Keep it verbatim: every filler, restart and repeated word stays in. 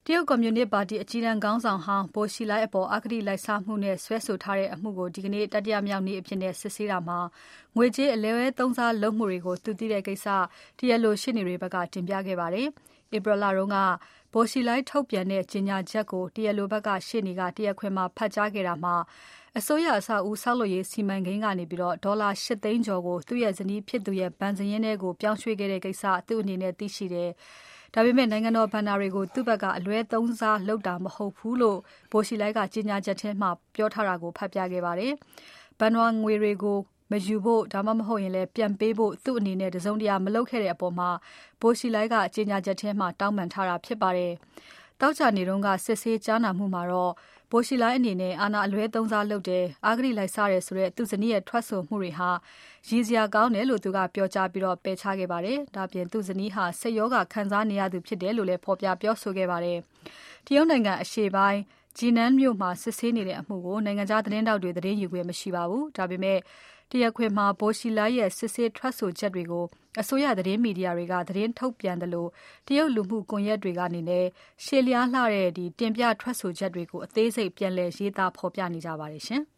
တရုတ်ကွန်မြူနစ်ပါတီအကြီးတန်းခေါင်းဆောင်ဟောင်းဘိုရှီလိုက်အပေါ်အဂတိလိုက်စားမှုနဲ့စွဲဆိုထားတဲ့အမှုကိုဒီကနေ့တတိယမြောက်နေ့အဖြစ်နဲ့စစ်ဆေးတာမှာငွေကြေးအလဲသုံးစားလုပ်မှုတွေကိုသူသိတဲ့ကိစ္စတရားလိုရှင်းနေတွေဘက်ကတင်ပြခဲ့ပါတယ်။ ဧပြီလတုန်းကဘိုရှီလိုက်ထုတ်ပြန်တဲ့ကြေညာချက်ကိုတရားလိုဘက်ကရှေ့နေကတရားခွင်မှာဖတ်ကြားခဲ့တာမှာအစိုးရအဆောက်အဦဆောက်လုပ်ရေးစီမံကိန်းကနေပြီးတော့ဒေါ်လာရှစ်သိန်းကျော်ကိုသူ့ရဲ့ဇနီးဖြစ်သူရဲ့ဘဏ်စာရင်းထဲကိုပြောင်းရွှေ့ခဲ့တဲ့ကိစ္စသူ့အနေနဲ့သိရှိတယ်။ဒါပေမဲ့နိုင်ငံတော်ဘဏ္ဍာတွေကိုသူ့ဘက်ကအလွဲသုံးစားလုပ်တာမဟုတ်ဘူးလို့ဘိုရှီလိုက်ကကြေညာချက်ထဲမှာပြောထားတာကိုဖတ်ပြခဲ့ပါတယ်။ဘဏ္ဍာငွေတွေကိုမယူဖို့ဒါမှမဟုတ်ရင်လည်းပြန်ပေးဖို့သူ့အနေနဲ့တစုံတရာမလုပ်ခဲ့တဲ့အပေါ်မှာဘိုရှီလိုက်ကကြေညာချက်ထဲမှာတောင်းပန်ထားတာဖြစ်ပါတယ်။တောက်ချနေတုန်းကစစ်ဆေးကြားနာမှုမှာတော့ဘိုရှီလိုက်အနေနဲ့အာဏာအလွဲသုံးစားလုပ်တယ်အဂတိလိုက်စားတယ်ဆိုတဲ့သူ့ဇနီးရဲ့ထွက်ဆိုမှုတွေဟာရည်စရာကောင်းတယ်လို့သူကပြောကြားပြီးတော့ပယ်ချခဲ့ပါတယ်။ဒါပြင်သူ့ဇနီးဟာစိတ်ရောဂါခံစားနေရသူဖြစ်တယ်လို့လည်းဖော်ပြပြောဆိုခဲ့ပါတယ်။တရုတ်နိုင်ငံအရှေ့ပိုင်းဂျီနန်မြို့မှာစစ်ဆေးနေတဲ့အမှုကိုနိုင်ငံခြားသတင်းတောက်တွေသတင်းယူခွင့်မရှိပါဘူး။ဒါပေမဲ့တရားခွင်မှာဘိုရှီလိုက်ရဲ့စစ်ဆေးထွက်ဆိုချက်တွေကိုအစိုးရသတင်းမီဒီယာတွေကသတင်းထုတ်ပြန်တယ်လို့တရုတ်လူမှုကွန်ရက်တွေကနေလည်းရှေ့လျားလှတဲ့ဒီတင်ပြထွက်ဆိုချက်တွေကိုအသေးစိတ်ပြန်လည်ရေးသားဖော်ပြနေကြပါတယ်ရှင်။